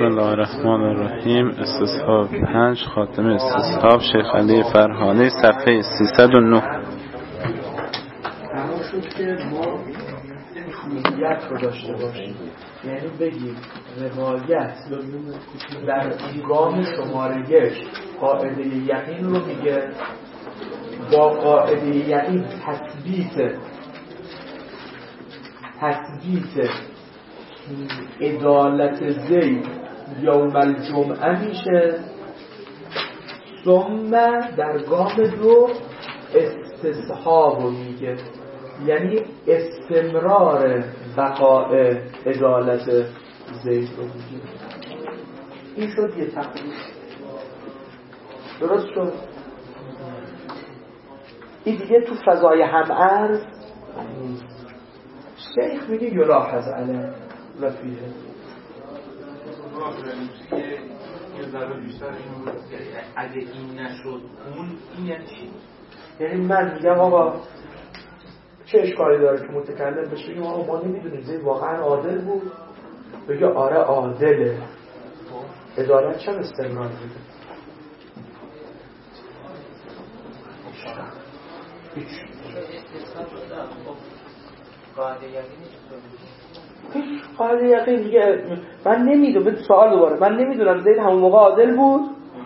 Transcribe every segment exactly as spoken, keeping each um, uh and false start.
بسم الله الرحمن الرحیم. استصحاب پنج، خاتمه استصحاب شیخ علی فرهانی، صفحه سیصد و نه. تمام شد که ما طولیت رو داشته باشیم، یعنی بگیم روایت در گام شماره یک قاعده یقین رو میگه، با قاعده یقین تثبیت تثبیت عدالت زید یوم الجمعه میشه. ثم در گام دو استصحاب رو میگه، یعنی استمرار بقاء عدالت زید رو میگه. این شد یه تقریب. درست شد؟ این دیگه تو فضای همعرض شیخ میگه یلاحظ علیه و فیه. یه ذره بیشتر اینو اگه این نشد اون این یعنی چی؟ یعنی من میگم آقا چه اشکالی داره که متکلم بشه بگیم آقا ما نمیدونیم زید واقعا عادل بود، بگه آره عادله. عدالت چه استمرار بوده؟ هیچ قاعده یقین میگه من نمیدونم. سوال دوباره، من نمیدونم زید همون موقع عادل بود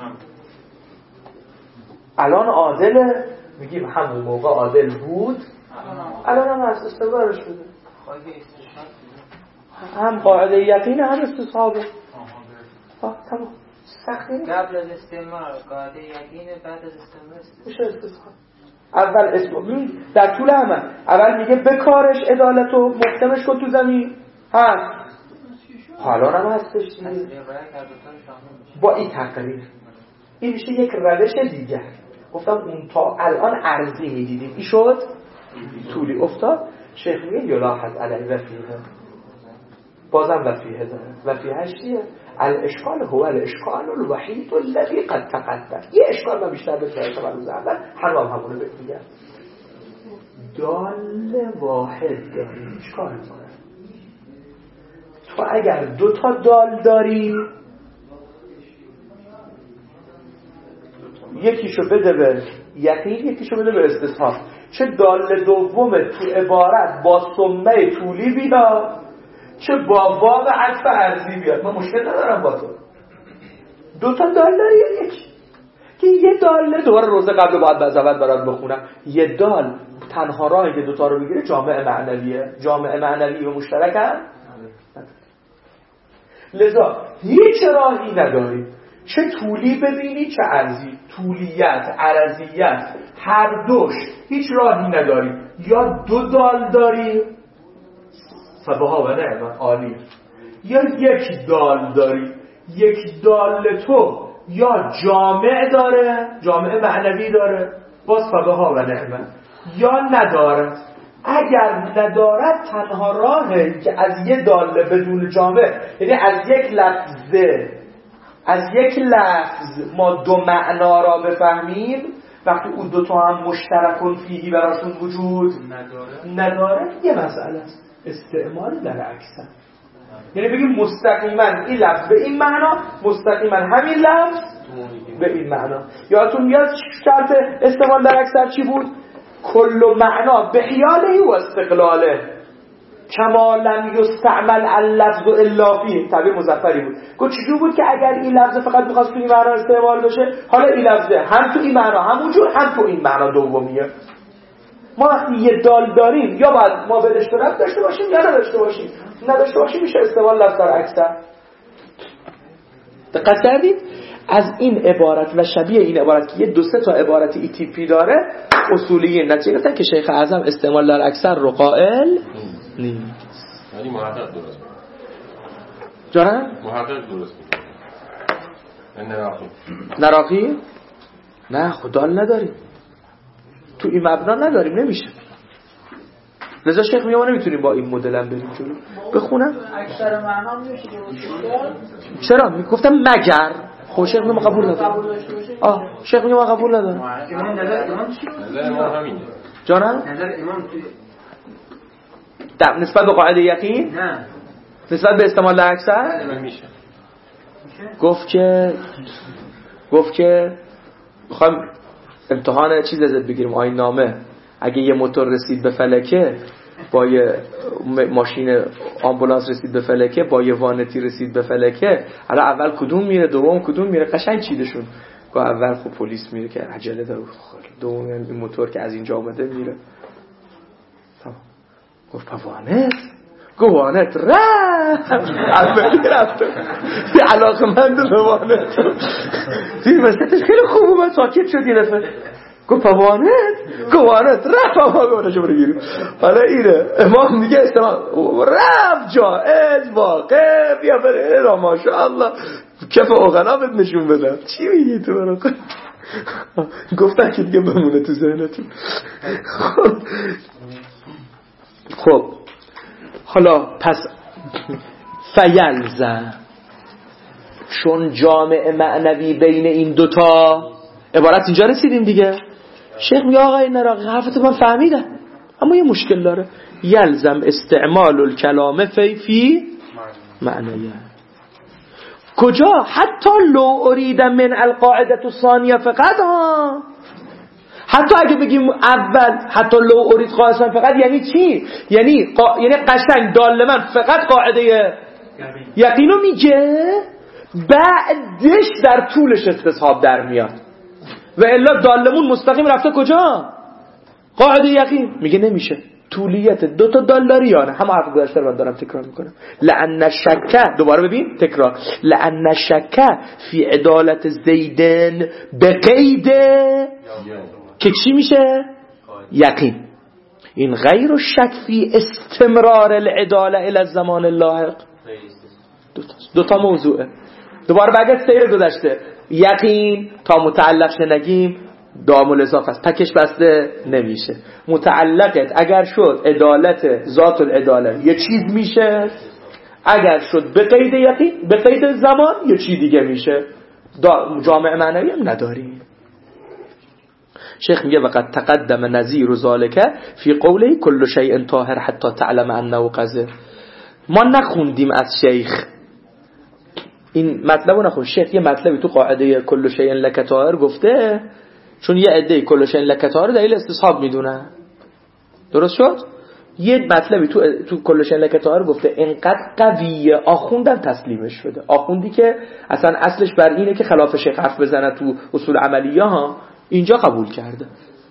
الان عادله؟ میگیم همون موقع عادل بود الان هم از استمرارش بوده. هم قاعده یقین هم استصحابه. ها تمام. سخت نیست. قبل از استمرار قاعده یقین، بعد از استمرار میشه استصحاب. اول اسم در طول عمل اول میگه بکارش عدالتو محکمش کن تو زمین هست، حالا هم هستش با این تقریر. این میشه یک روش دیگر. گفتم اون تا الان ارزی میدیدیم، این شد طولی افتاد. شیخ میگه یلاحظ علیه و فیه، بازم و فیه داره. و فیهش چیه؟ الاشکال هو الاشکال الوحید الذی قد تقدم. یه اشکال ما بیشتر به طرف روز اول هر هم همونه بگم دال واحد داری اشکال داره. تو اگر دو تا دال داری یکیشو بده به یقین، یکیشو بده به استصحاب. چه دال دوم تو عبارت با ثمه طولی بیاد، چه با باب عطف عرضی بیاد، من مشکل ندارم با تو. دو تا دال داری یا یک؟ که یه دال دوباره روزه قبل باید بزود برات بخونم. یه دال تنها راهی که دوتا رو بگیره جامعه معنویه. جامعه معنوی و مشترک هم لذا هیچ راهی نداری، چه طولی ببینی چه عرضی، طولیت عرضیت هر دوش هیچ راهی نداری. یا دو دال داری فبها و نعم عالی، یا یک دال داری. یک دال تو یا جامع داره، جامع معنوی داره، باز فبها و نعم، یا ندارد. اگر ندارد تنها راهه که از یه داله بدون جامع، یعنی از یک لفظه از یک لفظ ما دو معنا را بفهمیم وقتی اون دو تا هم مشترکون فیهی براشون وجود نداره, نداره یه مسئله است. استعمال در عکسن، یعنی بگیم مستقیما این لفظ به این معنا، مستقیما همین لفظ به این معنا. یادتون میاد شرط استعمال در عکسن چی بود؟ کل معنا به خیاله و استقلاله کما لم یستعمل اللفظ الا فیه. تعبیر مظفری بود. گفت چجور بود که اگر این لفظ فقط می‌خواست تو این معنا استعمال بشه، حالا این لفظ هم تو این معنا همونجور هم تو این معنا دومیه. ما وقتی یه دال داریم یا باید ما به اشتراک داشته باشیم یا نداشته باشیم. نداشته باشیم میشه استعمال لفظ در اکثر. دقت کردید؟ از این عبارت و شبیه این عبارت که یه دو سه تا عبارت ای تی پی داره، اصولیین نتیجه گرفتن که شیخ اعظم استعمال در اکثر رو قائل نیست. یعنی محقق درست میکنه. جانم؟ محقق درست میکنه. نراقی. نراقی؟ نه خدا نداریم. تو این مبنا نداریم، نمیشه. لذا شیخ میگه ما نمیتونیم با این مدل هم بریم جلو. بخونم؟ اکثر معنا میشه درست. چرا؟ میگفتم مگر. خب شیخ میگه ما قبول ندارم. آه شیخ میگه ما قبول ندارم. نظر امام چی؟ نظر امام همینه. جانم؟ نظر امام توی در نسبت به قاعده یقین؟ نه. نسبت به استعمال در اکثر؟ میشه. گفت که گفت که میخوایم امتحان چیز ازت بگیریم، آیین نامه. اگه یه موتور رسید به فلکه با یه ماشین آمبولانس رسید به فلکه با یه وانتی رسید به فلکه، حالا اول کدوم میره دوم کدوم میره؟ قشنگ چیدشون. گفت اول خب پلیس میره که عجله داره، دوم این موتور که از اینجا اومده میره. تمام. گفت وانت گوانت رفت اولی رفته علاقه مند به وانت توی وسطش خیلی خوب اومد ساکت شد یه دفعه. گفت پوانت گوانت رفت اما گوانشو برگیریم. حالا اینه امام میگه استماع رفت جائز واقع بیا بره را ماشاءالله کف اوغنا بهت نشون بدم. چی میگی تو برا خود؟ گفتن که دیگه بمونه تو ذهنتون. خب حالا پس فیلزم، چون جامع معنوی بین این دوتا عبارت اینجا رسیدیم دیگه. شیخ میگه آقا این نراقی حرفتو من فهمیدم اما یه مشکل داره. یلزم استعمال الکلام فی فی معنیه. کجا؟ حتی لو ارید من القاعده الثانیه فقط ها، حتی اگه بگیم اول حتی لو ارید قاعده فقط یعنی چی؟ یعنی قا... یعنی قشنگ دال من فقط قاعده یقینو میگه، بعدش در طولش استصحاب در میاد و الا دالمون مستقیم رفته کجا؟ قاعده یقین. میگه نمیشه، طولیت دو تا دال داری یا نه؟ همه حرف گذشته رو من دارم تکرار میکنم. لأن الشک، دوباره ببین تکرار، لأن الشک فی عدالت زیدن بقید که چی میشه؟ یقین. این غیر الشک فی استمرار العداله الى الزمان اللاحق. دو تا موضوعه. دوباره برگرد سیر گذشته. یقین تا متعلق نگیم دام الاضافه است، تکش بسته نمیشه. متعلقت اگر شد عدالت ذات العداله یه چیز میشه، اگر شد به قید یقین به قید زمان یه چیز دیگه میشه. جامع معنوی هم نداریم. شیخ میگه وقد تقدم نظیر ذالک فی قوله کل شیء طاهر حتی تعلم انه قذر. ما نخوندیم از شیخ این مطلب رو نخون. شیخ یه مطلبی تو قاعده کل شیء لک طاهر گفته، چون یه عده کل شیء لک طاهر دلیل استصحاب میدونه. درست شد؟ یه مطلبی تو تو کل شیء لک طاهر گفته، اینقدر قویه آخوندم تسلیمش بده. آخوندی که اصلا اصلش بر اینه که خلاف شیخ حرف بزنه تو اصول عملیه ها، اینجا قبول کرده.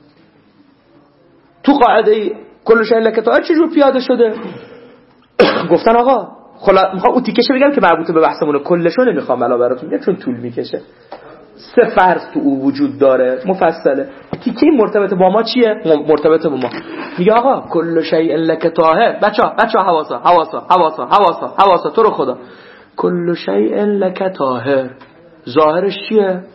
تو قاعده کل شیء لک طاهر چجور پیاده شده؟ گفتن آقا خلا میخوام اون تیکشه بگم که مربوطه به بحثمونه، کلشو نمیخوام الان براتون میگم چون طول میکشه. سه فرض تو او وجود داره مفصله. تیکه مرتبط با ما چیه؟ مرتبط با ما میگه آقا کل شیء لک طاهر. بچا بچا حواسا حواسا حواسا حواسا حواسا تو رو خدا. کل شیء لک طاهر ظاهرش چیه؟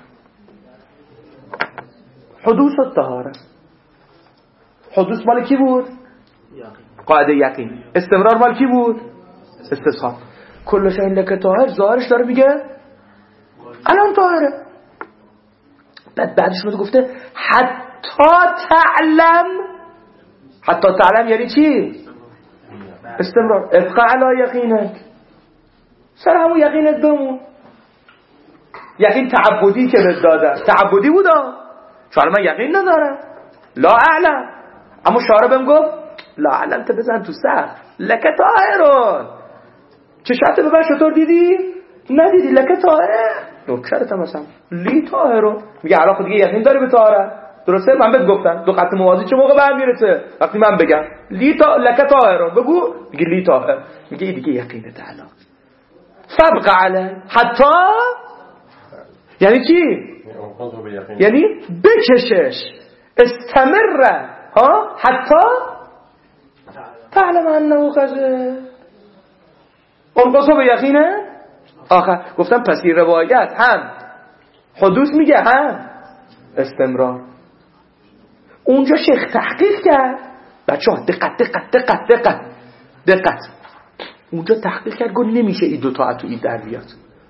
حدوث الطهاره. حدوث مال کی بود؟ قاعده یقین. استمرار مال کی بود؟ استصحاب. کل شیء لک طاهر ظاهرش داره میگه الان طاهره. بعد بعدش رو گفته حتی تعلم. حتی تعلم یعنی چی؟ استمرار. ابقى علی یقینک، سر همون یقینت بمون. یقین تعبدی که بهت دادن تعبدی بودا، چون من یقین ندارم لا اعلم، اما شارع بهم گفت لا اعلم ته بزن تو سر لک طاهرون. چشات به من شطور دیدی؟ ندیدی لک طاهره. نکرت هم مثلا لی طاهرون میگه الان خود دیگه یقین داره به طاهره. درسته؟ من بهت گفتم دو خط موازی چه موقع برم میرسه؟ وقتی من بگم لی تا لک طاهرون بگو میگه لی طاهر، میگه این دیگه یقینه تعالی. فبق علی حتی یعنی چی؟ یعنی بکشش استمر ها حتی تعلم انه قذر. انقصه به یقینه آخر. گفتم پس این روایت هم حدوث میگه هم استمرار. اونجا شیخ تحقیق کرد. بچه ها دقت دقت دقت دقت دقت اونجا تحقیق کرد گفت نمیشه این دوتا تو این در بیاد.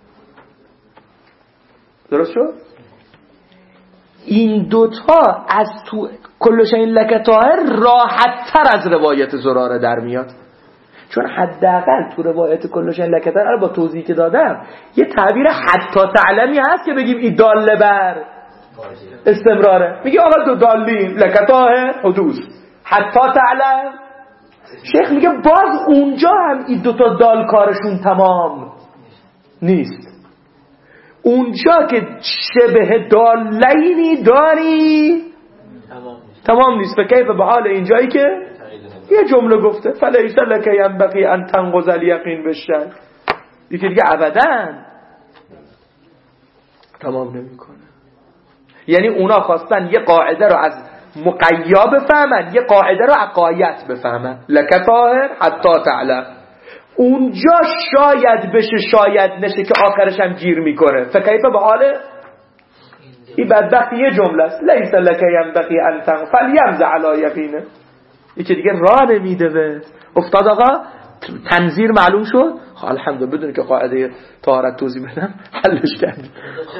درست شد؟ این دوتا از تو کل شیء لک طاهر راحت تر از روایت زراره در میاد. چون حداقل تو روایت کلشن لکتن رو با توضیحی که دادم یه تعبیر حتی تعلمی هست که بگیم این داله بر استمراره. میگه آقا دو دالیم لکتاه حدوث حتی تعلم. شیخ میگه باز اونجا هم این دوتا دال کارشون تمام نیست. اونجا که شبه دالینی داری تمام نیست. فکیف به حال اینجایی که یه جمله گفته فلیس لک ینبغی ان تنقض الیقین بالشک، یکی دیگه ابدا تمام نمیکنه. یعنی اونا خواستن یه قاعده رو از مقیا بفهمن، یه قاعده رو عقایت بفهمن. لک طاهر حتی تعلم. اونجا شاید بشه شاید نشه که آخرش هم گیر میکنه. فکیف به حال این بدبخت یه جمله است لیس لک ینبغی ان تنقض فلیمز علی یقینه. یکی دیگه راه نمیده به افتاد. آقا تنظیر معلوم شد. خب الحمدلله بدون که قاعده طهارت توضیح بدم حلش کردیم.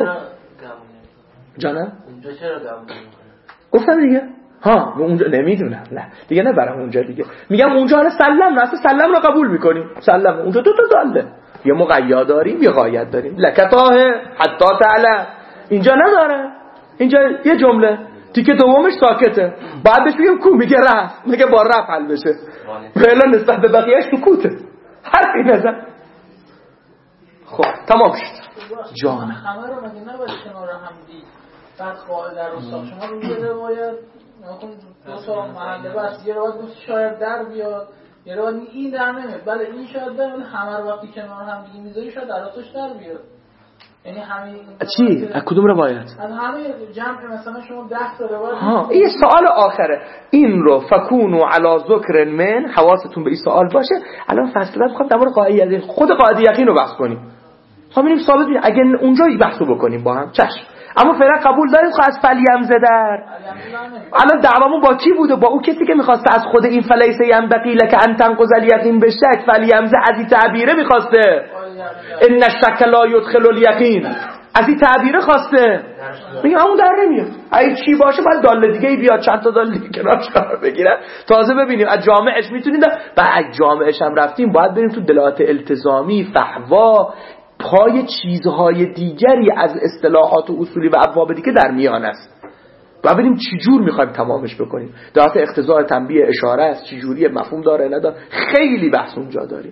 جانم اونجا چرا قبول نمی‌کنه؟ گفتم دیگه ها اونجا نمیدونم نه دیگه نبرم اونجا دیگه. میگم اونجا حالا سلم نه اصلا سلم رو قبول میکنیم. سلم اونجا دو تا داله، یه مقیا داریم یه قایت داریم. لکتاه حتی تعلم اینجا نداره. اینجا یه جمله تیکه دومش ساکته. بعد بهش میگم کو میگه رفت، میگه با رفت حل بشه. فعلا نسبت به بقیه‌اش سکوته، حرفی نزن. خب تمام شد. جان همه رو مگه نباید کنار هم دید بعد قاعده رو ساخت. شما رو یه روایت نکن دو تا محله بس یه روایت گفت شاید در بیاد، یه روایت این در نمیاد. بله این شاید در ولی همه رو وقتی کنار هم دیگه میذاری شاید دراتش در بیاد. یعنی همین چی؟ از کدوم روایت؟ از همه جمع مثلا شما ده تا روایت. ها این سوال آخره. این رو فکونو علی ذکر من، حواستون به این سوال باشه. الان فصل بعد میخوام در مورد قاعده خود قاعده یقین رو بحث کنیم. خب ببینیم ثابت بشه اگه اونجا بحثو بکنیم با هم چشم. اما فعلا قبول داریم خب از فلیمزه در الان دعوامون با کی بوده؟ با اون کسی که میخواسته از خود این فلیس ینبغی لک ان تنقض الیقین بالشک. فلیمزه از این تعبیره میخواسته ان الشک لا یدخل الیقین، از این تعبیره خواسته. میگه همون در نمیاد. اگه چی باشه باید داله دیگه بیاد، چند تا داله دیگه کنارش قرار بگیرن تازه ببینیم از جامعش میتونید. بعد از جامعش هم رفتیم باید بریم تو دلالات التزامی فحوا پای چیزهای دیگری از اصطلاحات و اصولی و ابواب دیگه در میان است. و ببینیم چی جور میخوایم تمامش بکنیم. دلالات اقتضاء تنبیه اشاره است، چی جوری مفهوم داره نداره، خیلی بحث اونجا داریم.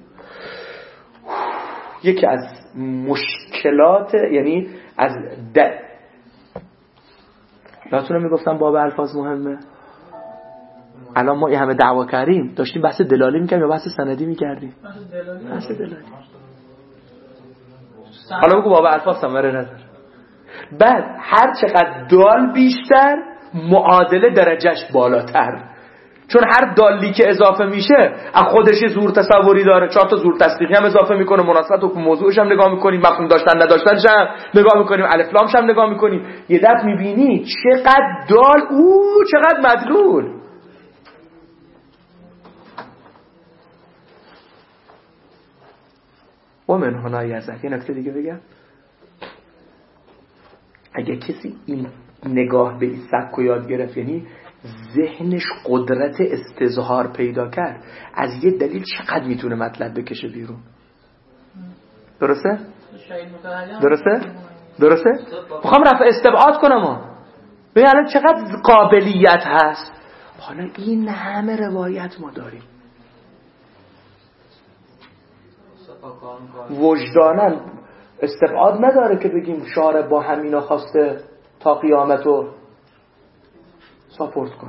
یکی از مشکلات یعنی از د یادتونه میگفتم باب الفاظ مهمه. الان ما این همه دعوا کردیم داشتیم بحث دلالی میکردیم یا بحث سندی میکردیم؟ بحث دلالی. حالا بگو باب الفاظ ثمره نداره. بعد هر چقدر دال بیشتر معادله درجهش بالاتر، چون هر دالی که اضافه میشه از خودش زور تصوری داره. چهار تا زور تصدیقی هم اضافه میکنه، مناسبت و موضوعش هم نگاه میکنیم، مفهوم داشتن نداشتنش هم نگاه میکنیم، الف لامش هم نگاه میکنیم. یه دفعه میبینی چقدر دال او چقدر مدلول. و من هنا یزد. یه نکته دیگه بگم، اگه کسی این نگاه به این سبک و یاد گرفت یعنی ذهنش قدرت استظهار پیدا کرد، از یه دلیل چقدر میتونه مطلب بکشه بیرون. درسته؟ درسته؟ درسته؟ میخوام رفع استبعاد کنم ها. ببین الان چقدر قابلیت هست. حالا این همه روایت ما داریم، وجدانن استبعاد نداره که بگیم شارع با همینا خواسته تا قیامت رو ساپورت کنه.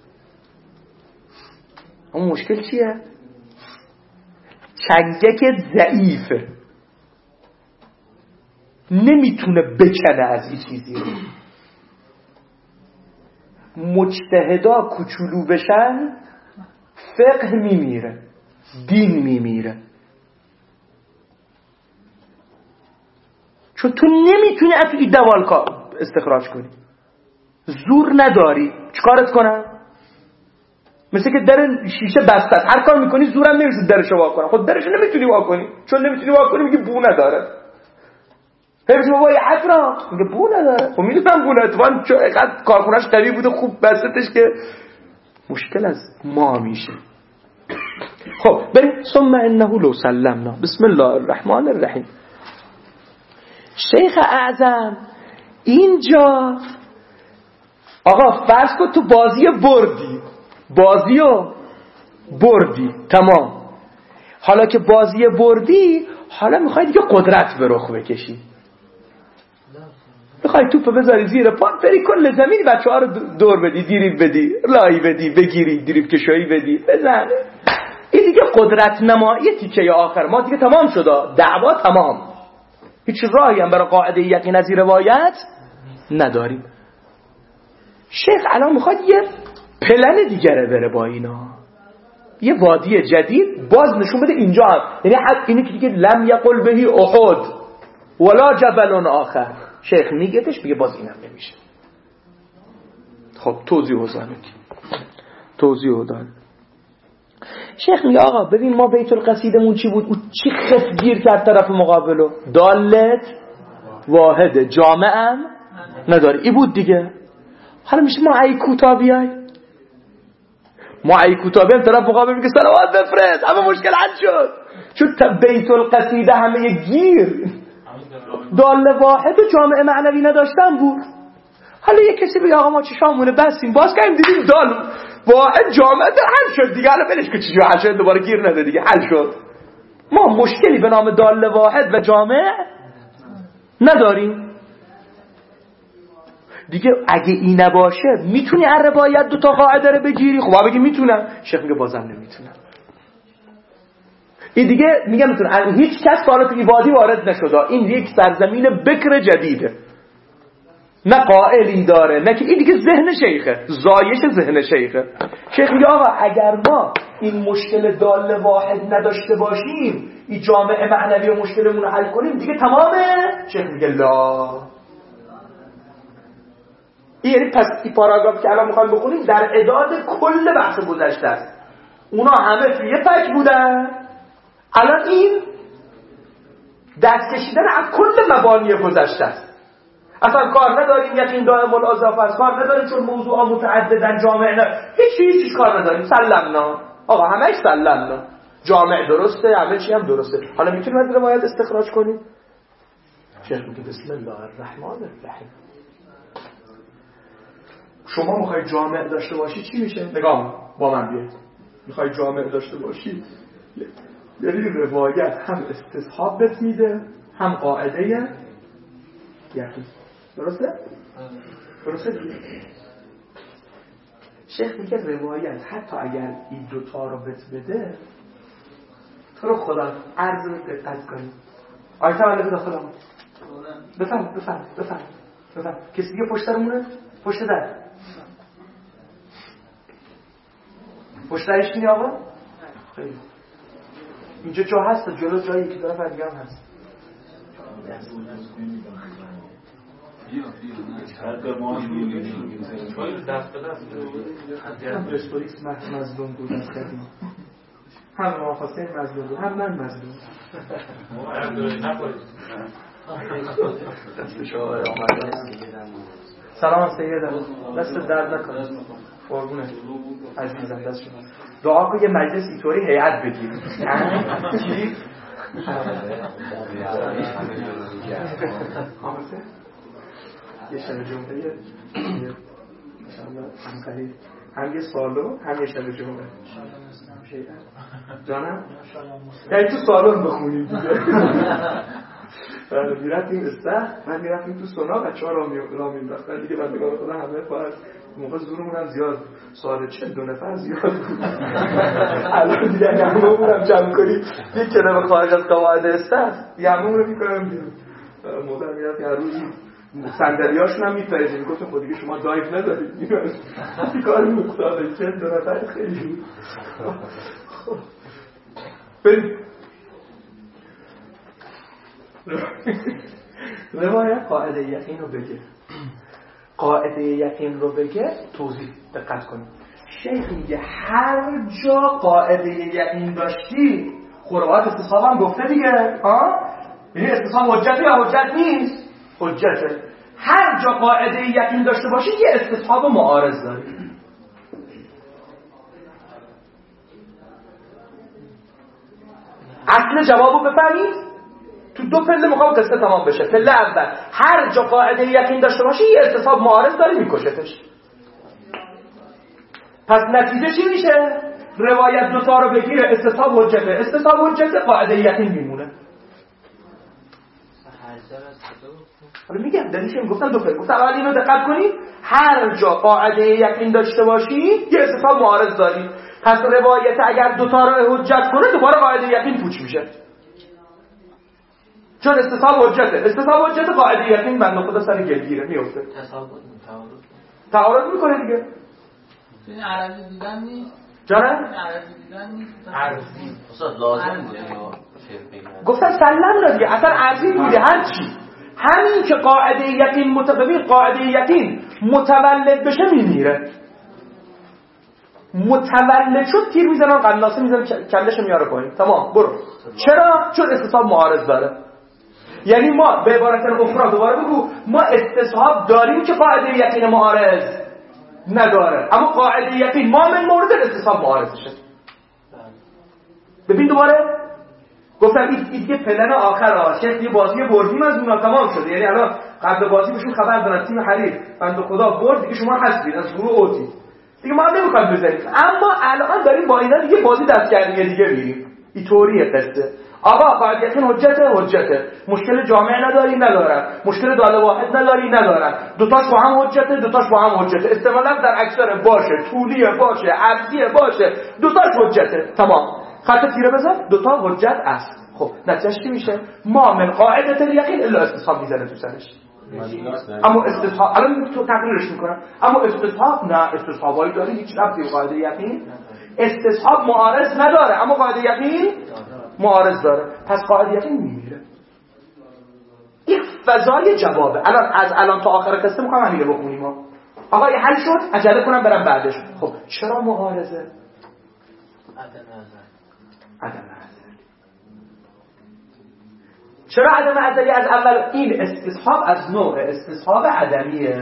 اما مشکل چیه؟ چنگک ضعیفه، نمیتونه بکنه از این چیزی رو. مجتهدا کوچولو بشن فقه میمیره، دین میمیره. چون تو نمیتونی از این دوال استخراج کنی، زور نداری. چیکارت کنم؟ مثل که در شیشه بسته است، هر کار میکنی زورم نمیشه درشو وا کنم. خود درشو نمیتونی وا کنی، چون نمیتونی وا کنی میگه بو نداره. هرچی بابا یه حفرا میگه بو نداره. خب میدونم بو نداره، اتفاقا چون اینقدر کارخونه‌اش قوی بوده خوب بستش که مشکل از ما میشه. خب بریم. ثم انه لو سلمنا. بسم الله الرحمن الرحیم. شیخ اعظم اینجا آقا فرض کن تو بازی بردی، بازیو بردی تمام. حالا که بازی بردی، حالا میخوای دیگه قدرت به رخ بکشی، میخوای توپ بذاری زیر پات بری کل زمین بچه ها رو دور بدی، دیریب بدی، لایی بدی، بگیری، دیریب کشایی بدی، بزن. این دیگه قدرت نمایی تیکه آخر ما دیگه تمام شده، دعوا تمام. هیچ راهی هم برای قاعده یقین از این روایت نداریم. شیخ الان میخواد یه پلن دیگره بره با اینا، یه وادی جدید باز نشون بده اینجا هم. یعنی حد اینی که دیگه لم یقل بهی احد ولا جبل آخر، شیخ میگهش میگه باز اینم نمیشه. خب توضیح وزانه توضیح ودان. شیخ میگه آقا ببین ما بیت القصیدمون چی بود؟ او چی خف گیر کرد طرف مقابلو؟ دالت واحده، جامعم نداری. ای بود دیگه. حالا میشه ما ای کوتا بیای، ما ای کوتا بیایم طرف مقابل میگه صلوات بفرست، همه مشکل حل شد. چون بیت القصیده همه گیر دال واحد و جامعه معنوی نداشتن بود. حالا یک کسی بگه آقا ما چشامونه بستیم باز کردیم دیدیم دال واحد جامعه در حل شد دیگه، حالا بلش که چیزی حل شد دوباره گیر نده دیگه، حل شد. ما مشکلی به نام دال واحد و جامعه نداریم دیگه. اگه این نباشه میتونی هر روایت دو تا قاعده رو بگیری؟ خب بگی میتونم. شیخ میگه بازم نمیتونم. این دیگه میگه میتونم. هیچ کس تا تو این وادی وارد نشده، این یک سرزمین بکر جدیده، نه قائلی داره نه که این دیگه ذهن شیخه، زایش ذهن شیخه. شیخ میگه آقا اگر ما این مشکل دال واحد نداشته باشیم، این جامعه معنوی و مشکلمون رو حل کنیم دیگه تمامه. شیخ میگه لا. این یعنی پس این پاراگراف که الان میخوایم بخونیم در اعداد کل بحث گذشته است. اونا همه توی یه پک بودن، الان این دست کشیدن از کل مبانی گذشته است. اصلا کار نداریم یقین دائم الاضافه است، کار نداریم چون موضوعا متعددن، جامعه نه، هیچ هیچ کار نداریم. سلمنا آقا، همش سلمنا، جامع درسته، همه چی هم درسته. حالا میتونیم از روایت استخراج کنیم. شیخ میگه بسم الله الرحمن الرحیم. شما میخوای جامع داشته باشی چی میشه؟ نگاه با من بیاید. میخوای جامع داشته باشی یعنی روایت هم استصحاب بهت میده هم قاعده یقین. درسته؟ درسته دیگه. شیخ میگه روایت حتی اگر این دوتا رو بهت بده، تو رو خدا عرض رو دقت کنی. آیت ولد داخل آمد بفهم بفهم بفهم بفهم. کسی دیگه پشت درمونه؟ پشت در پشت درش کنی آقا؟ خیلی اینجا جا هست، جلو جایی که طرف دیگه هم هست. هم رستوریکس مظلوم بود از قدیم، هم امام حسین مظلوم بود، هم من مظلوم. سلام سیدم، دست درد نکنه قربونه عزیزم، دست شما دعا کن یه مجلس اینطوری هیئت بگیر. چی؟ یه شب جمعه انشاءالله هم یه سالو هم یه شب جمعه جانم یعنی تو سالون بخونیم دیگه. میرفتیم استخ، من میرفتیم تو سونا بچه ها را میرفتن دیگه. من نگاه خدا همه پاید موقع زورمون هم زیاد سال چه دو نفر زیاد بود. الان دیگه یمون رو جمع کنیم یک کلمه خارج از قواعد استخ یمون رو میکنم بیرون. موقع میرفت یه روزی صندلیاشون هم میپریدیم، میگفتم خود دیگه شما دایف ندارید این کار مختاره چه دو نفر خیلی بود. بریم روایت قاعده یقین رو بگه. قاعده یقین رو بگه توضیح دقت کنید. شیخ میگه هر جا قاعده یقین داشتی، خرافات استصحاب هم گفته دیگه ها، یعنی استصحاب حجت یا حجت نیست؟ حجته. هر جا قاعده یقین داشته باشی یه استصحاب معارض داری. اصل جوابو بفهمید. تو دو پله میخوام قصه تمام بشه. پله اول، هر جا قاعده یقین داشته باشی یه استصحاب معارض داری میکشتش. پس نتیجه چی میشه؟ روایت دوتا رو بگیره، استصحاب حجته، استصحاب حجته، قاعده یقین میمونه. حالا میگم دلیلش میگفتم دو پله. گفتم اول اینو دقت کنید، هر جا قاعده یقین داشته باشی یه استصحاب معارض داری. پس روایت اگر دوتا رو حجت کنه دوباره قاعده یقین پوچ میشه، چون استصحاب حجته. استصحاب حجت قاعده یقین بنده خدا سر گلگیره میفته، تعارض میکنه دیگه. این عربی دیدن نیست. جانه؟ این عربی دیدن نیست. عرضی استاد لازم بوده یا گفتن سلم را دیگه، اصلا عرضی بوده هر چی. همین که قاعده یقین متبین قاعده یقین متولد بشه میمیره. متولد شد تیر میزنن قناصه میزنن کلهشو میاره پایین، تمام برو. چرا؟ چون استصحاب معارض داره. یعنی ما به عبارت اخرى دوباره بگو، ما استصحاب داریم که قاعده یقین معارض نداره، اما قاعده یقین ما من مورد استصحاب معارضشه. ببین دوباره گفتم این دیگه پلن آخر آشه، یه بازی بردیم از اونها تمام شده. یعنی الان قبل بازی بهشون خبر دادن تیم حریف بنده خدا برد دیگه، شما هستید از گروه اوتی دیگه، ما هم نمیخوایم بزنیم. اما الان داریم با اینا دیگه بازی دستگردی دیگه میریم. این طوریه قصه. آقا قاعده یقین حجته حجته، مشکل جامعه نداری ندارن، مشکل داله واحد نداری ندارن، دوتاش با هم حجته دوتاش با هم حجته، استعمالا در اکثر باشه، طولیه باشه، عرضیه باشه، دوتاش حجته، تمام. خط تیره بزن، دوتا حجت است. خب نتیجهش چی میشه؟ ما من قاعده یقین الا استصحاب میزنه تو سرش. اما استصحاب الان تو تقریرش میکنم، اما استصحاب نه، استصحابایی داره هیچ ربطی به قاعده یقین. استصحاب معارض نداره اما قاعده یقین معارض داره، پس قاعده یقین میمیره. این فضای جوابه. الان از الان تا آخر قصه میخوام همین رو بخونیم ها. آقا یه حل شد، عجله کنم برم بعدش. خب چرا معارضه؟ عدم نظر. عدم نظر. چرا عدم نظری؟ از اول این استصحاب از نوع استصحاب عدمیه.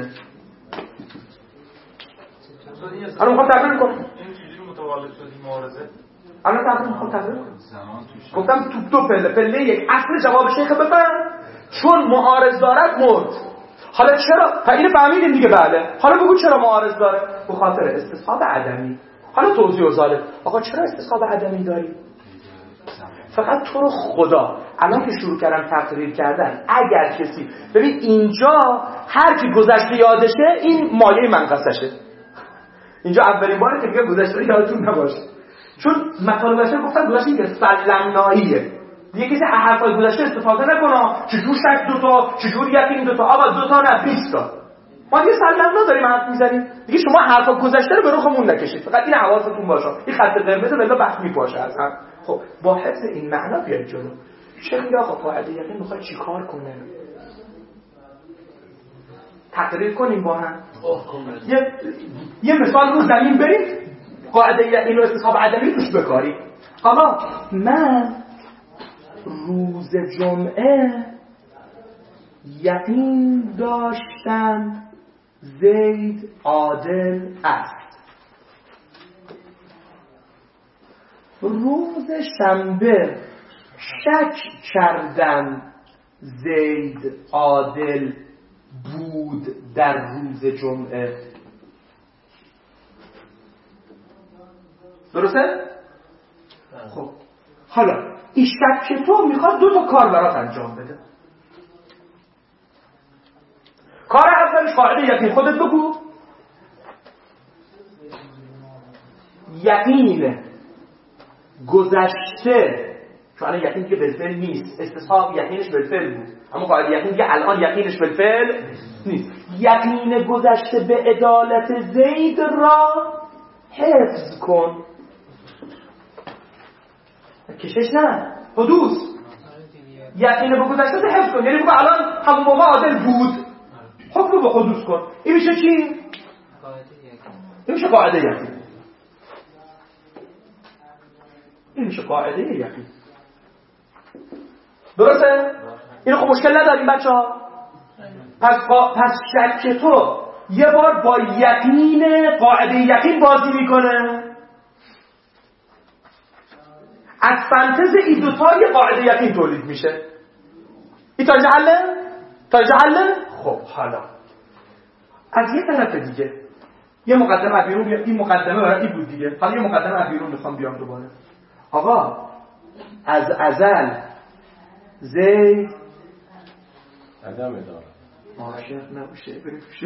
الان میخوام تقریر کنم. این چجوری متولد شد این معارضه؟ الان تقریر میخوام تقریر کنم. گفتم تو دو پله. پله یک اصل جواب شیخ بفهم، چون معارض دارد مرد. حالا چرا؟ اینو فهمیدیم دیگه بله. حالا بگو چرا معارض داره؟ به خاطر استصحاب عدمی. حالا توضیح و ظالم. آقا چرا استصحاب عدمی داری؟ فقط تو رو خدا الان که شروع کردم تقریر کردن، اگر کسی ببین اینجا هر کی گذشته یادشه این مایه منقصشه. اینجا اولین باره که میگم گذشته یادتون نباشه، چون مطالب بشر گفتن گذشته که سلمناییه. دیگه کسی حرفای گذشته استفاده نکنه. چجور شک دوتا، چجور یقین دوتا، آقا دوتا نه بیست تا. ما دیگه سلمنا داریم حرف میزنیم دیگه. شما حرفا گذشته رو به رخمون نکشید، فقط این حواستون باشه. این خط قرمز بلا بحث میپاشه از هم. خب با حفظ این معنا بیاید جلو. چه میگه آقا قاعده یقین میخواد چیکار کنه؟ تقریر کنیم با هم. یه یه مثال رو زمین بریم، قاعده یقین و استصحاب عدمی توش بکاریم. آقا من روز جمعه یقین داشتم زید عادل است. روز شنبه شک کردم زید عادل بود در روز جمعه. درسته؟ خب حالا این شک تو میخواد دو تا کار برات انجام بده. کار اولش قاعده یقین خودت بگو. یقین گذشته، چون الان یقین که بالفعل نیست، استصحاب یقینش بالفعل بود، اما قاعده یقین که الان یقینش بالفعل نیست. یقین گذشته به عدالت زید را حفظ کن. کشش نه، حدوث. یقین به گذشته رو حفظ کن، یعنی بگو الان همون موقع عادل بود، حکم به حدوث کن. این میشه چی؟ این میشه قاعده یقین. این میشه قاعده یقین. درسته؟ اینو خب مشکل نداریم بچه ها. پس, قا... پس شک تو یه بار با یقین قاعده یقین بازی میکنه. از سنتز این دوتا یه قاعده یقین تولید میشه. این تا جعله؟ تا جعله؟ خب حالا از یه طرف دیگه یه مقدمه از بیرون بیام. این مقدمه برای این بود دیگه. حالا یه مقدمه از بیرون میخوام بیام دوباره. آقا از ازل زید عدم اداره عاشق نباشه بریفشه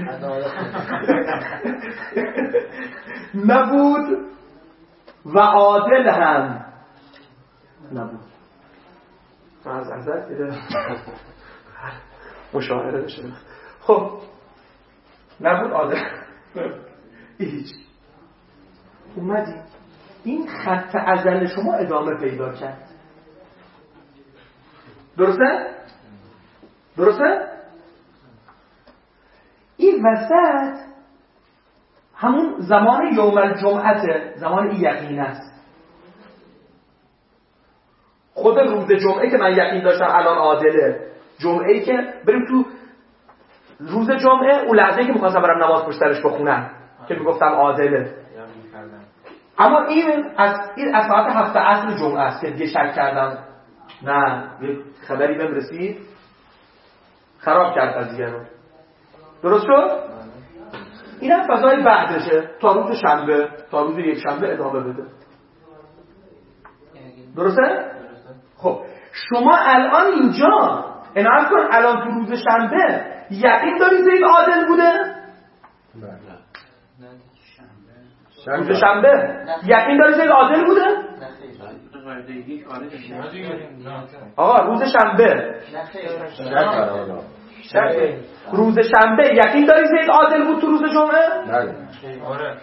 نبود و عادل هم نبود. از ازل دیده مشاهره بشه. خب نبود عادل هیچ. اومدی این خط ازل شما ادامه پیدا کرد. درسته؟ درسته؟ این وسط همون زمان یوم الجمعه، زمان این یقین است. خود روز جمعه که من یقین داشتم الان عادله، جمعه‌ای که بریم تو روز جمعه، اون لحظه‌ای که می‌خواستم برم نماز پشت سرش بخونم که میگفتم عادله. اما این از این از ساعت هفت عصر جمعه است که دیگه شک کردم نه یه خبری بهم رسید خراب کرد قضیه رو. درست شد؟ این هم فضای بعدشه تا روز شنبه، تا روز یک شنبه ادامه بده. درسته؟ خب شما الان اینجا عنایت کن الان تو روز شنبه یقین داری زید عادل بوده؟ روز شنبه یقین داری زید عادل بوده؟ آقا روز شنبه شنبه روز شنبه یقین داری زید عادل بود تو روز جمعه؟ نه آره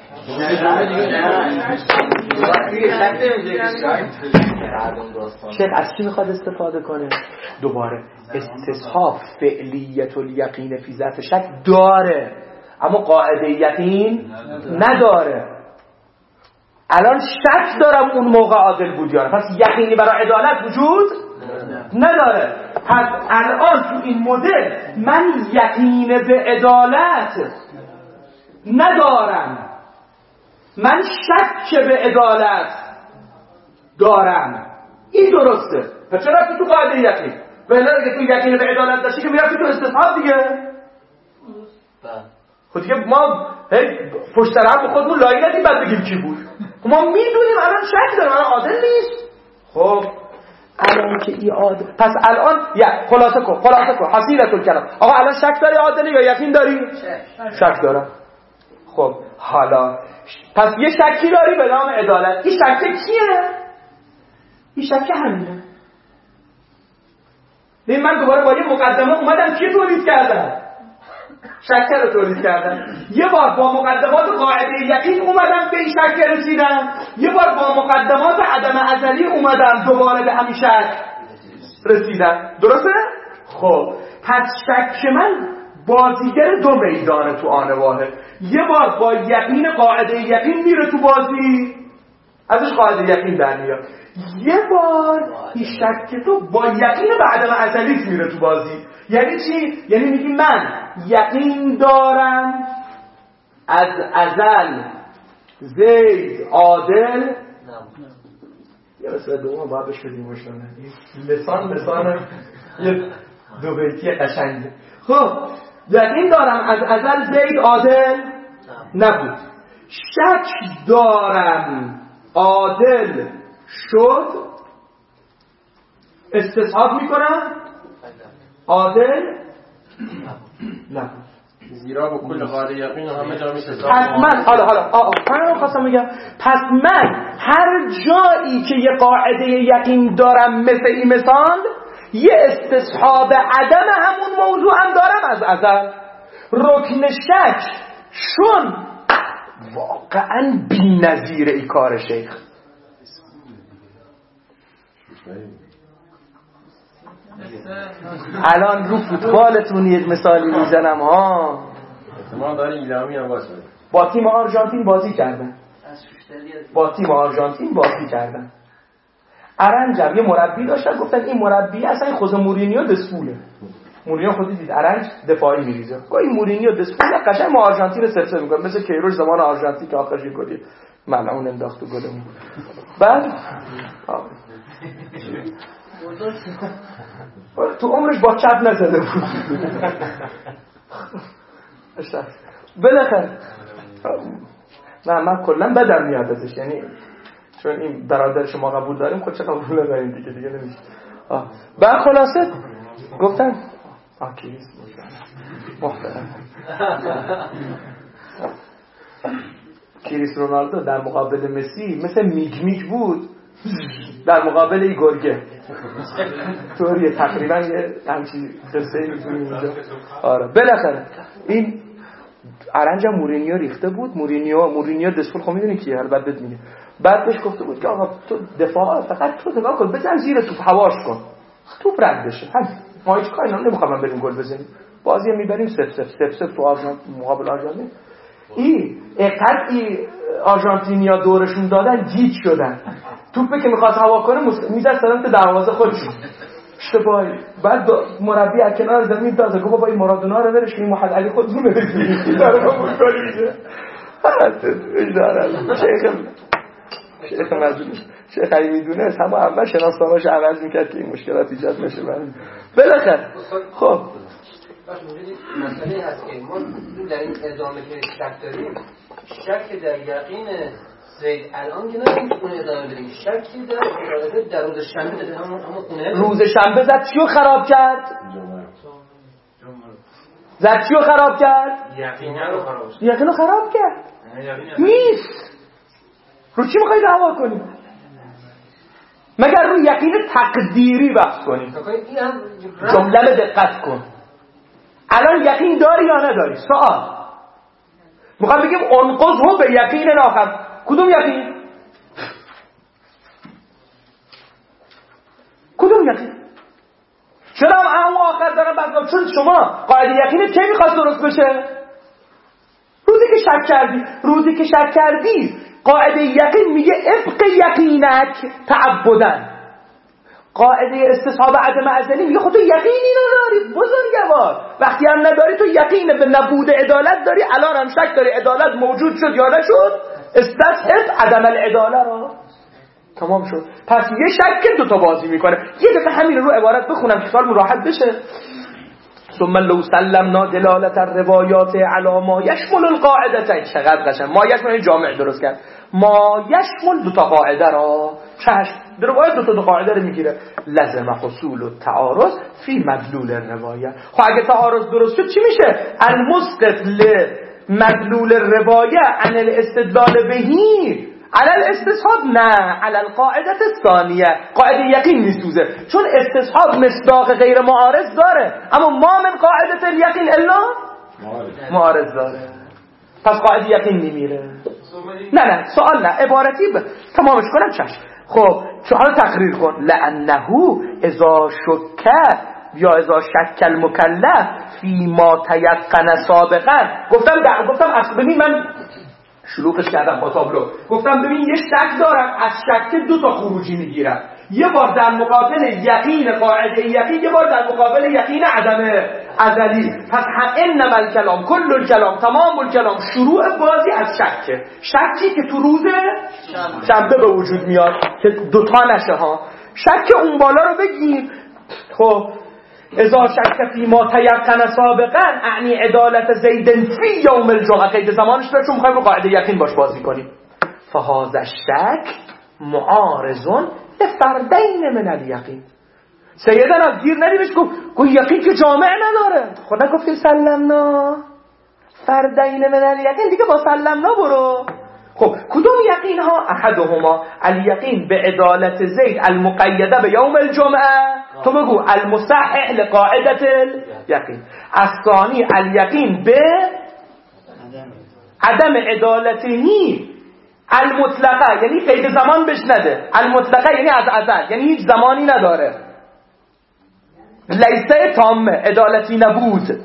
شیخ از چی میخواد استفاده کنه؟ دوباره استصحاب فعلیت الیقین فی ذات شک داره اما قاعده یقین نداره. الان شک دارم اون موقع عادل بود یا نه، پس یقینی برای عدالت وجود نداره. پس الان تو این مدل من یقین به عدالت ندارم، من شک به عدالت دارم. این درسته. پس چرا تو قاعده یقین؟ ولی اگه تو یقین به عدالت داشتی که میرفتی تو استصحاب دیگه. خود دیگه ما پشت سر هم خودمون لای ندیم بعد بگیم کی بود. ما میدونیم الان شک دارم الان عادل نیست. خب الان که ای عادل، پس الان یا خلاصه کن خلاصه کن حسیرت الکلام. آقا الان شک داری عادلی یا یقین داری؟ شک شک دارم. خب حالا پس یه شکی داری به نام عدالت. این شک کیه؟ این شک همینه. ببین من دوباره با یه مقدمه اومدم کی تولید کردم؟ شک رو تولید کردم. یه بار با مقدمات قاعده یقین اومدم به این شک رسیدم، یه بار با مقدمات عدم ازلی اومدم دوباره به همین شک رسیدم. درسته؟ خب پس شک من بازیگر دو میدانه تو آن واحد. یه بار با یقین قاعده یقین میره تو بازی، ازش قاعده یقین در میاد. یه بار این شک تو با یقین به عدم ازلیت میره تو بازی. یعنی چی؟ یعنی میگی من یقین دارم از ازل زید عادل. یه مثلا دوم باید بهش بدیم باشنه لسان لسان یه دو بیتی قشنگه. خب یقین دارم از ازل زید عادل نبود، شک دارم عادل شد، استصحاب میکنم عادل نبود. زیرا با کل قاعده یقین همه جا میشه. پس من حالا حالا آه من خواستم بگم پس من هر جایی که یه قاعده یقین دارم مثل این مثال یه استصحاب عدم همون موضوع هم دارم از ازل. رکن شک شون واقعا بی نظیره ای کار شیخ. الان رو فوتبالتون یک مثالی میزنم ها. احتمال داره ایلامی هم باشه. با تیم آرژانتین بازی کردن با تیم آرژانتین بازی کردن ارنجم یه مربی داشتن گفتن این مربی اصلا خود مورینیو دسپوله. مورینیو خودی دید ارنج دفاعی میریزه، گفت این مورینیو دسپوله قشنگ ما آرژانتین رو سفسه میکنه مثل کیروش زمان آرژانتین که آخرش گلی ملعون انداخت تو گلمون. بعد تو عمرش با چپ نزده بود. بالاخره نه من کلا بدم میاد ازش، یعنی چون این برادر شما قبول داریم خود چه قبول نداریم دیگه دیگه نمیشه. بعد خلاصه گفتن آکیلیس محترم کریس رونالدو در مقابل مسی مثل میگ میگ بود در مقابل ایگورگه، طوریه تقریبا یه همچین قصه ای میتونیم اینجا. آره بالاخره این ارنج مورینیو ریخته بود. مورینیو مورینیو دسپول خب میدونی کیه، البته بهت میگه. بعد بهش گفته بود که آقا تو دفاع فقط تو دفاع کن، بزن زیر توپ هواش کن توپ رد بشه. همین ما هیچ کاری نمیخوام بریم گل بزنیم، بازی میبریم صفر صفر صفر صفر تو آرژانتین مقابل آرژانتین. این قطعی آرژانتینیا دورشون دادن گیج شدن، توپی که میخواست هوا کنه میزد سمت دروازه خودشون اشتباهی. بعد مربی از کنار زمین داد گفت بابا این مارادونا رو برش این محمد علی خودمون بریم داره ما کاری میشه. اداره شیخ شیخ مجنون شیخ علی میدونه همون اول شناسنامه‌اش عوض میکرد که این مشکلات ایجاد نشه. بالاخره خب باشه موجودی مسئله هست که ما در این ادامه که شک داریم، شک در یقین زید الان که نمیدونیم که اون ادامه بدیم، شکی در ارائه در روز شنبه داده همون خونه روز شنبه زد چیو خراب کرد؟ زد چیو خراب کرد؟ یقین رو خراب کرد. یقین رو خراب کرد نیست. رو چی میخوایی دعوا کنیم؟ مگر رو یقین تقدیری بحث کنیم. جمله دقت کن، الان یقین داری یا نداری؟ سوال میخوام بگیم انقضه به یقین آخر. کدوم یقین؟ کدوم یقین؟ چرا هم آخر دارم بگم؟ چون شما قاعده یقینت چه میخواست درست بشه؟ روزی که شک کردی روزی که شک کردی قاعده یقین میگه ابق یقینک تعبدن. قاعده استصحاب عدم ازلی میگه خود تو یقینی نداری بزرگوار. وقتی هم نداری تو یقین به نبود عدالت داری، الان هم شک داری عدالت موجود شد یا نشد، استصحب عدم العداله را تمام شد. پس یه شک دو تا بازی میکنه. یه دفعه همین رو عبارت بخونم که سوال راحت بشه. ثم لو سلمنا دلالت الروایات علی ما یشمل القاعدتین. چقدر قشنگ ما یشمل جامع درست کرد. ما یشمل دو تا قاعده را چشم در روایت دو تا قاعده رو میگیره. لازم حصول التعارض فی مدلول الروایه. خب اگه تعارض درست شد چی میشه؟ المسقط لمدلول الروایه عن الاستدلال بهی على الاستصحاب نه على القاعده الثانیه. قاعده یقین میسوزه چون استصحاب مصداق غیر معارض داره، اما ما من قاعده الیقین الا معارض داره. پس قاعده یقین میمیره. نه نه سوال نه عبارتی ب... تمامش کنم چشم. خب چه حالا تقریر کن. لانه اذا شک یا اذا شک المکلف فی ما تیقن سابقا. گفتم در... گفتم اصلا ببین من شلوغش کردم با تابلو. گفتم ببین یه شک دارم، از شک دو تا خروجی میگیرم، یه بار در مقابل یقین قاعده یقین، یه بار در مقابل یقین عدم ازلی. پس انما الکلام کل الکلام تمام الکلام شروع بازی از شکه. شکی که تو روز شنبه به وجود میاد که دوتا نشه ها. شک اون بالا رو بگیر. خب اذا شک فی ما تیقن سابقا اعنی عدالت زید فی یوم الجمعه. قید زمانش داره چون میخوایم رو قاعده یقین باش بازی کنیم. فهذا الشک معارض لفردین من الیقین. سیدنا گیر ندیمش گفت گفت یقین که جامع نداره. خدا گفت سلمنا فردین من الیقین، دیگه با سلمنا برو. خب کدوم یقین ها؟ احدهما الیقین به عدالت زید المقیده به یوم الجمعه. تو بگو المصحح لقاعده الیقین. الثانی الیقین به عدم عدالتهی المطلقه، یعنی قید زمان بش نده. المطلقه یعنی از ازل، یعنی هیچ زمانی نداره. لیسه تامه، عدالتی نبود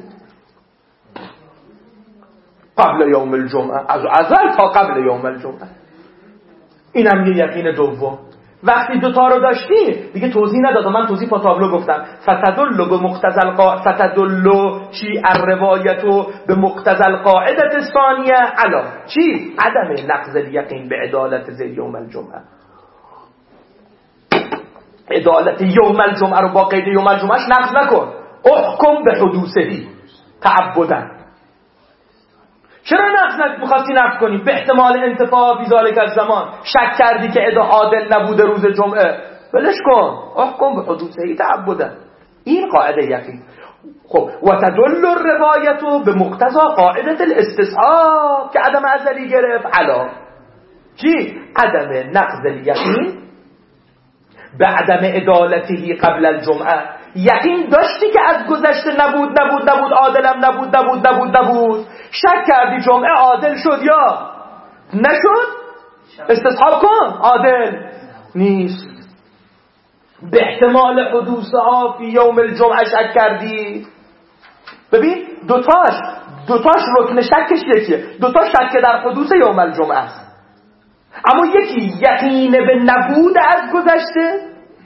قبل یوم الجمعه، از ازل تا قبل یوم الجمعه. اینم یه یقین دوم. وقتی دوتا رو داشتی دیگه توضیح ندادم، من توضیح با تابلو گفتم. فتدل به مقتضى القاعده فتدل چی الروایت به مقتضى القاعده الثانیه علا چی عدم نقض الیقین به عدالت زید یوم الجمعه. عدالت یوم الجمعه رو با قید یوم الجمعهش نقض نکن. احکم به حدوثهی تعبدا. چرا نقض می‌خواستی نقض کنی؟ به احتمال انتفاع فی ذلک الزمان. شک کردی که ادا عادل نبوده روز جمعه، بلش کن. احکم به حدوثهی تعبدا. این قاعده یقین. خب و تدل الروایت به مقتضى قاعده الاستصحاب که عدم ازلی گرفت علا چی؟ عدم نقض الیقین به عدم عدالتی قبل الجمعه. یقین داشتی که از گذشته نبود نبود نبود عادلم نبود نبود نبود نبود شک کردی جمعه عادل شد یا نشد، استصحاب کن عادل نیست. به احتمال حدوثها فی یوم الجمعه شک کردی. ببین دوتاش دوتاش رکن شکش یکیه. دوتا شک در حدوث یوم الجمعه است، اما یکی یقین به نبود از گذشته،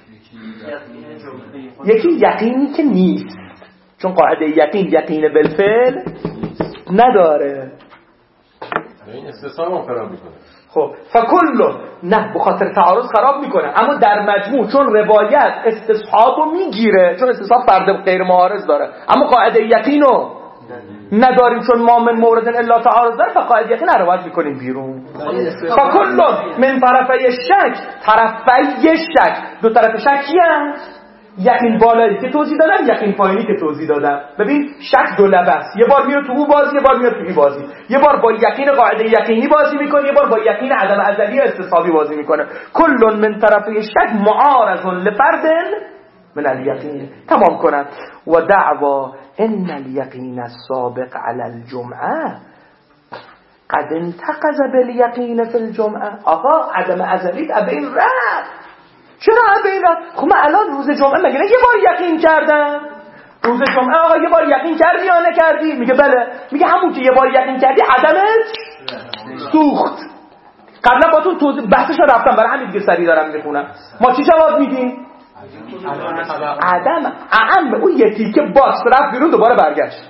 یکی یقینی که نیست، چون قاعده یقین یقین بالفعل نداره. این استصحاب هم خراب میکنه. خب فکل نه بخاطر تعارض خراب میکنه، اما در مجموع چون روایت استصحابو میگیره، چون استصحاب فرد غیر معارض داره، اما قاعده یقینو نداریم چون ما من مورد الا تعارض داره، فقاعده یقین روایت میکنیم بیرون. فکل من طرفی شک، طرفی شک، دو طرف شکی هست. یقین بالایی که توضیح دادم، یقین پایینی که توضیح دادم. ببین شک دو لبه است، یه بار میاد تو اون بازی، یه بار میاد تو این بازی. یه بار با یقین قاعده یقینی بازی میکنه، یه بار با یقین عدم ازلی و استصحابی بازی میکنه. کل من طرفی شک معارض لفرد من الیقین. تمام کنم. و دعوا ان الیقین السابق علی الجمعه قد انتقض بالیقین فی الجمعه. آقا عدم ازلی ابین رفت. چرا ابین رفت؟ خب من الان روز جمعه مگه نه یه بار یقین کردم؟ روز جمعه آقا یه بار یقین کردی یا نکردی؟ میگه بله. میگه همون که یه بار یقین کردی عدمت سوخت. قبلا با تو توضیح بحثش رو رفتم، برای همین دیگه سریع دارم میخونم. ما چی جواب میدیم؟ عدم اعم اون یکی که باکس رفت بیرون دوباره برگشت.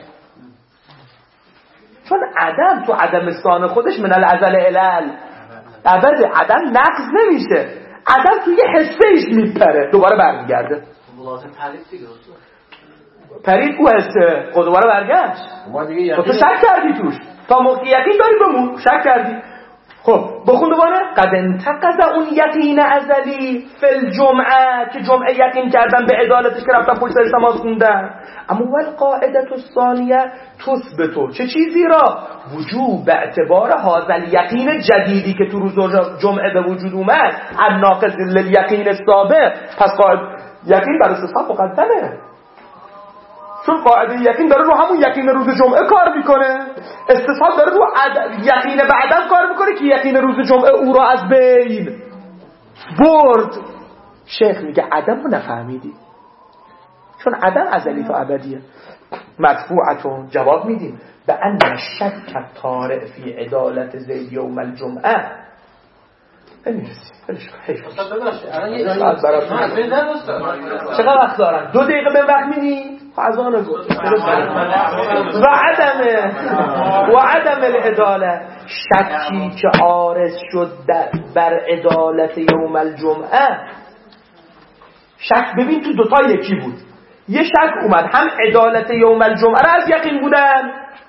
چون عدم تو عدم استان خودش من الازل الال ابد عدم نقض نمیشه. عدم توی حسه ایش میپره دوباره برمیگرده. پرید او حسه خود دوباره برگشت. تو شک کردی توش تا موقع یقین داری بمون، شک کردی. خب بخون دوباره. قد انتقض اون یقین ازلی فی الجمعه که جمعه یقین کردن به عدالتش که رفتن پشت سر نماز خوندن. اما والقاعده الثانیه تثبت چه چیزی را؟ وجوب به اعتبار هذا الیقین جدیدی که تو روز جمعه به وجود اومد الناقض للیقین السابق. پس قاعده یقین بر استصحاب مقدمه، چون قاعده یقین داره رو همون یقین روز جمعه کار میکنه، استصحاب داره رو یقین بعدم کار میکنه که یقین روز جمعه او را از بین برد. شیخ میگه عدم رو نفهمیدی، چون عدم ازلی تا ابدیه. مدفوعتون جواب میدیم به ان شک طارئ فی عدالت زید یوم الجمعه. نمیرسیم بلش حیف. چقدر وقت دارن؟ دو دقیقه به وقت میدی؟ خزانه گفت و عدم و عدم العداله شکی که عارض شد بر عدالت یوم الجمعه. شک ببین تو دوتا یکی بود. یه شک اومد هم عدالت یوم الجمعه را از یقین بودن،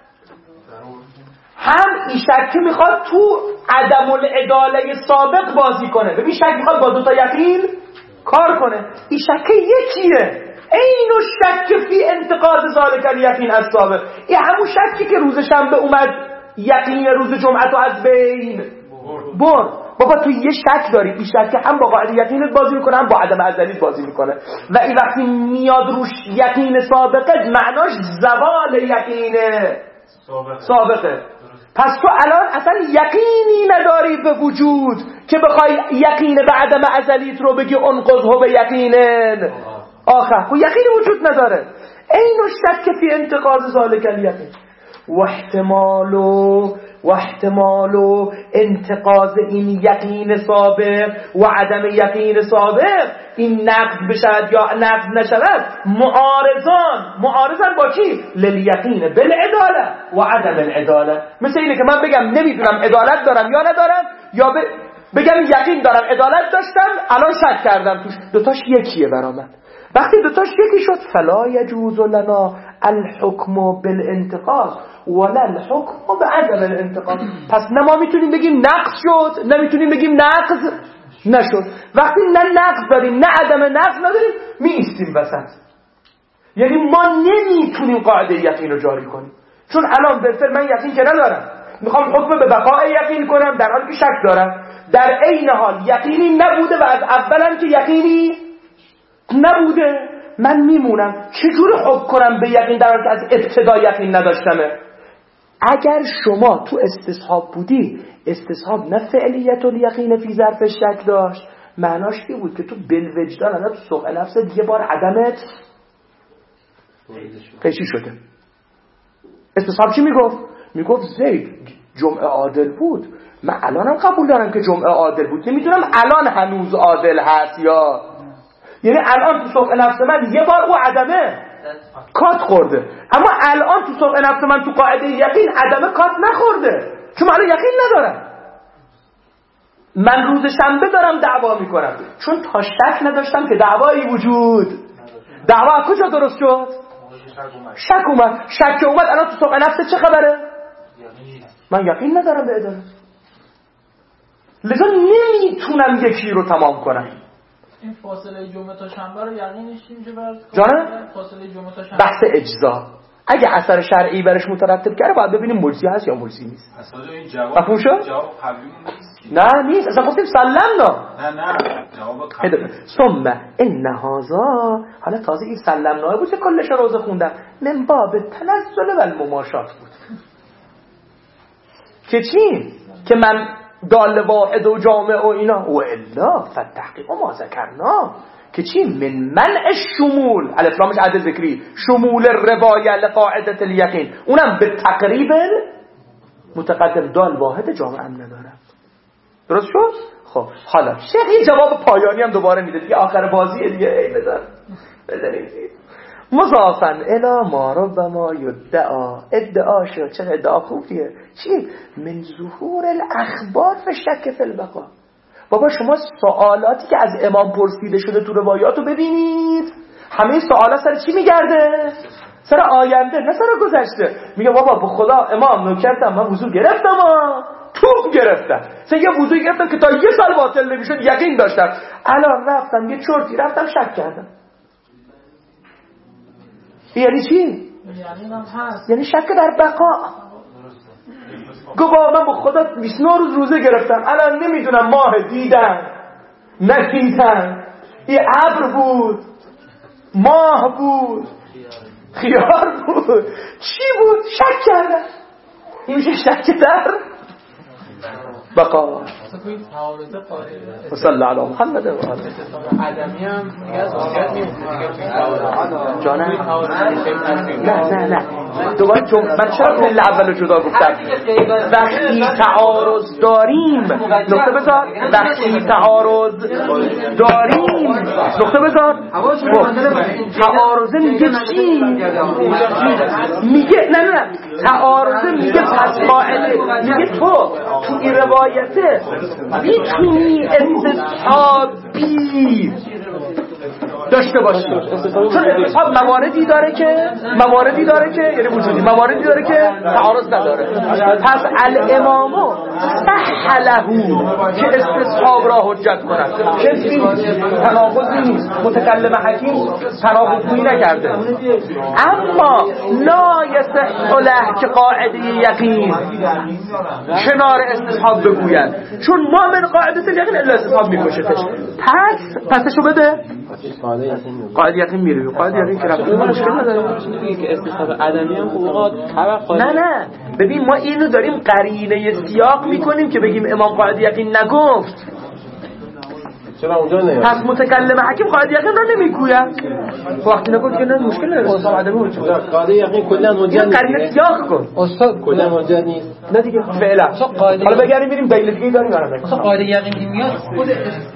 هم این شک میخواد تو عدم العداله سابق بازی کنه. ببین شک میخواد با دوتا یقین کار کنه. این شک یکیه، این شک فی انتقاد ذالک الیقین از سابق. این همون شکی که روز شنبه اومد یقین روز جمعه تو از بین برد. بابا تو یه شک داری، این شک هم با قاعده یقینت بازی میکنه هم با عدم ازلیت بازی میکنه و این وقتی میاد روش یقین سابقه معناش زوال یقین سابقه. پس تو الان اصلا یقینی نداری به وجود که بخوای یقین به عدم ازلیت رو بگی انقضه به یقینن آخر. خب یقینی وجود نداره. این شک فی انتقاض ذالک الیقین و احتمال و احتمال و انتقاض این یقین سابق و عدم یقین سابق این نقض بشد یا نقض نشود معارضان معارضان با کی؟ لیقین بالعداله و عدم العداله. مثل اینه که من بگم نمیدونم عدالت دارم یا ندارم، یا بگم یقین دارم عدالت داشتم الان شک کردم توش، دوتاش یکیه برام. وقتی دوتاش یکی شد فلا یجوز لنا الحکم بالانتقاض ولا الحکم بعدم الانتقاض. پس نه ما میتونیم بگیم نقض شد نه میتونیم بگیم نقض نشد. وقتی نه نقض داریم نه عدم نقض نداریم می ایستیم وسط. یعنی ما نمیتونیم قاعده یقین رو جاری کنیم، چون الان بالفعل من یقین که ندارم، میخوام حکم به بقای یقین کنم در حالی که شک دارم. در عین حال یقینی نبوده و از اولم که یقینی نبوده، من میمونم. چجور حکم کنم به یقین در حالی که از ابتدا یقین نداشتمه؟ اگر شما تو استصحاب بودی، استصحاب نه فعلیت الیقین فی ظرف شک داشت، معناش این بود که تو بالوجدان الان تو سوق نفست یه بار عدمت قیشی شده. استصحاب چی میگفت؟ میگفت زید جمعه عادل بود، من الانم قبول دارم که جمعه عادل بود، نمیدونم الان هنوز عادل هست یا، یعنی الان تو سوق نفس من یه بار او عدمه کات خورده، اما الان تو سوق نفس من تو قاعده یقین عدمه کات نخورده، چون من یقین ندارم. من روز شنبه دارم دعوا میکنم چون تا شک نداشتم که دعوایی وجود. دعوا کجا درست شد؟ شک اومد. شک اومد الان تو سوق نفس چه خبره؟ من یقین ندارم به عدالت، لذا نمیتونم یکی رو تمام کنم. این فاصله جمعه تا شنبه رو یقینش چی میشه برات؟ جانم؟ فاصله جمعه تا شنبه بحث اجزا. اگه اثر شرعی برش مترتب کرده باید ببینیم ملزی هست یا ملزی نیست. اصلا این جواب جواب قبلی نیست. نه نیست، اصلا گفتیم سلمنا. نه نه جواب قبلی. ثم ان هذا، حالا تازه این سلمنا بود که کلش روزه خوندم، من باب تنزل و المماشات بود. که چی؟ که من دال واحد و جامع و اینا و الا فتحقیق ما ذکرنا که چی؟ من منع شمول الاسلامش عدد ذکری شمول روایه لقاعدت الیقین، اونم به تقریب متقدم دال واحد جامع هم ندارم. درست شد؟ خب حالا شیخ این جواب پایانی هم دوباره میده دیگه، آخر بازی دیگه ای بذار بذارید مضافا الی ما ربما یدعا، ادعا شد چه ادعا خوبیه چی؟ من ظهور الاخبار و شک فی البقا. بابا شما سوالاتی که از امام پرسیده شده تو روایاتو ببینید، همه سوالا سر چی میگرده؟ سر آینده نه سر گذشته. میگه بابا به خدا امام نوکرتم من وضو گرفتم ها توپ گرفتم، سه یه وضو گرفتم که تا یه سال باطل نمیشد یقین داشتم، الان رفتم یه چرتی رفتم شک کردم. یعنی چی؟ یعنی شک در بقا. گو با من با خدا بیست و نه روز روزه گرفتم الان نمیدونم ماه دیدم ندیدم، یه ابر بود ماه بود خیار بود چی بود شک کردم. این میشه شک در بقا. و صلی علی محمد و آله. آدمی هم دیگه از واقعیت میمونه. جانم نه نه نه دوباره چون من چرا پله اول جدا گفتم؟ وقتی تعارض داریم نقطه بذار، وقتی تعارض داریم نقطه بذار. تعارض میگه چی؟ میگه نه نه تعارض میگه پس قاعده، میگه تو تو این روایته میتونی استصحابی داشته باشی، چون استصحاب مواردی داره که مواردی داره که یعنی وجودی مواردی داره که تعارض نداره. پس الامامو صح له که استصحاب را حجت کنن، کسی تناقضی نیست، متکلم حکیم تناقضی نکرده، اما لا یصح له که قاعده یقین کنار استصحاب بگوید، چون ما من قاعده یقین الا استصحاب میکشتش. پس پسشو بده قاعده یقین میره، قاعده یقین که رفت مشکل نداره که استصحاب عدمی هم اوقات نه نه ببین ما اینو داریم قرینه سیاق میکنیم که بگیم امام قاعده یقین نگفت. چرا اونجا نمیاد؟ پس متکلم حکیم قاعده یقین را نمیگوید. وقتی نگفت که نه مشکل نداره استاد عدم وجود. قاعده یقین کلا اونجا نیست. قرینه سیاق کن. استاد کلا اونجا نیست. نه دیگه فعلا. حالا بگیریم بریم دلیل دیگه داریم برام. مثلا قاعده یقین میاد خود